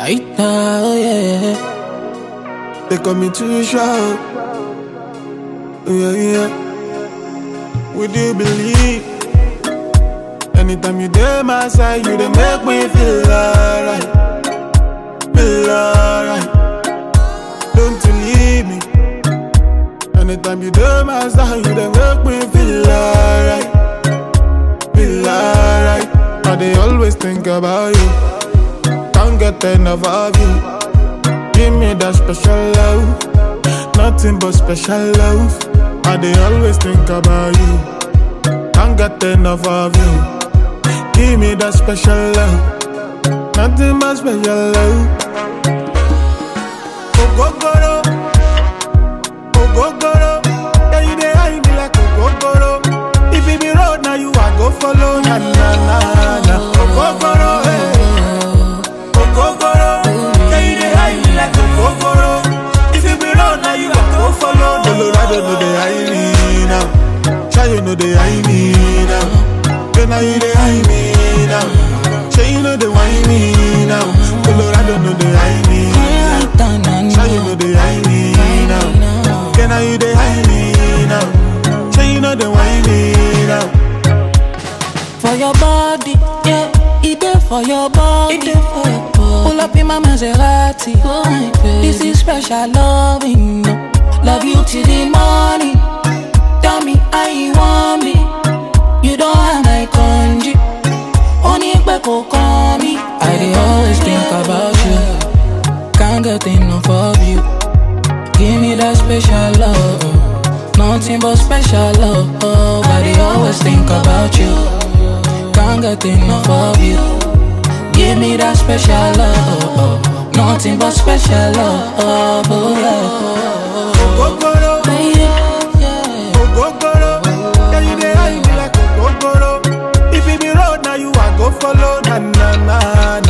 Aita, oh yeah. They call me too short. Yeah. Would you believe? Anytime you dey my side, you dey make me feel alright. Feel alright. Don't you leave me. Anytime you dey my side, you dey make me feel alright. Feel alright. I dey always think about you. Can't get enough of you. Give me that special love. Nothing but special love. I dey always think about you. Can't get enough of you. Give me that special love. Nothing but special love. Ogogoro, ogogoro. Yeah, you dey hide me like ogogoro. If it be road, now you I go follow. Na na na na. Ogogoro, hey. Ogogoro. Yeah, you dey hide me like ogogoro. If it be road, now you I go follow. Colorado no dey hide me now. Chayo no dey hide me now. Then now you dey hide me now. Say you know they whine me now. Colorado no dey hide me now. Chayo no dey hide me now. Then now you dey hide me now. Say you know they whine me now. For your body, yeah, it there for your body. Pull up in my Maserati. This is special loving. Love you till the morning. Tell me how you want me. You don't have my congee. Only Beko call me. I dey always think about you. Can't get enough of you. Give me that special love. Nothing but special love. I dey always think about you. Can't get enough of you. Give me that special love. Nothing but special love. Oh yeah. Ogogoro, ogogoro. Yeah, you dey hide me like ogogoro. If it be road, now you I go follow. Na na na